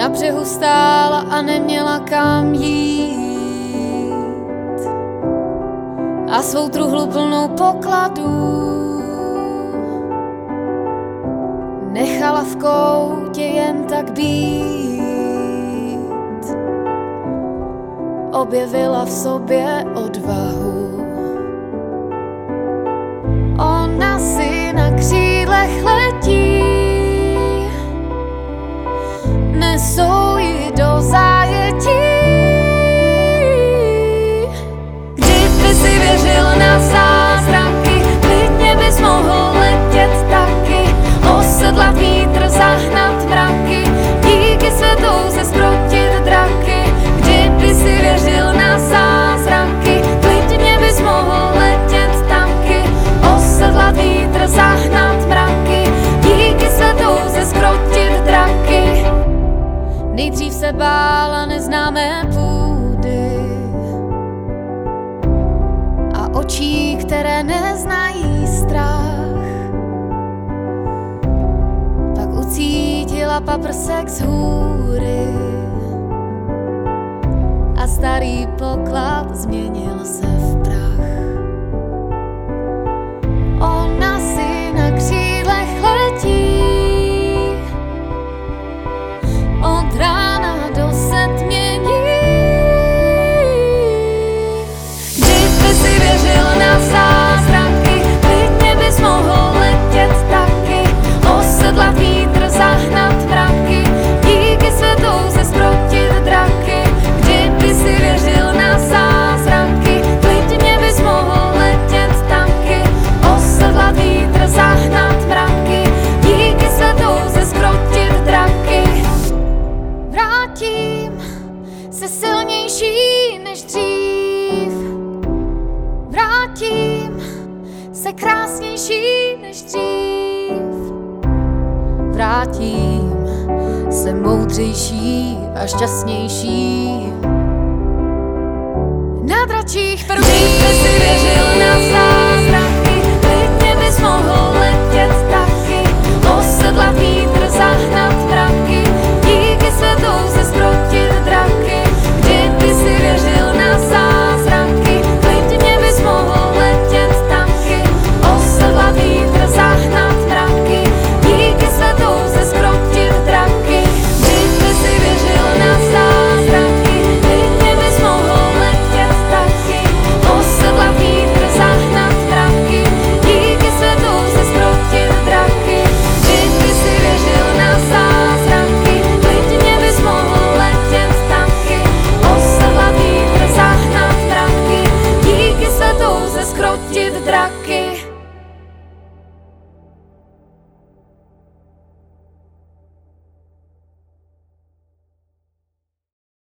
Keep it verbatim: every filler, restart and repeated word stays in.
Na břehu stála a neměla kam jít a svou truhlu plnou pokladů nechala v koutě jen tak být. Objevila v sobě odvahu. Ona si na křídlech letí, nesou ji do zajetí. Kdyby si věřil na zázraky, klidně bys mohl letět taky, osedlat vítr, zahnat mraky, díky světouze zkrotit draky. Kdyby si věřil na zázraky, klidně bys mohl letět taky, osedlat vítr, zahnat mraky, díky světouze zkrotit draky. Nejdřív se bála neznámé půdy a očí, které neznají strach. Pak ucítila paprsek z hůry a starý poklad změnil se v prach. Ona si na křídlech letí, od rána do setmění. Kdyby si věřil na zázraky, klidně bys mohl letět taky, osedlat vítr, zahnat mraky, díky světouze zkrotit draky. Kdyby si věřil na zázraky, klidně bys mohl letět taky, osedlat vítr, zahnat mraky, díky světouze zkrotit draky. Vrátím se silnější než dřív, vrátím se krásnější než dřív, vrátím se moudřejší a šťastnější na dračích perutích.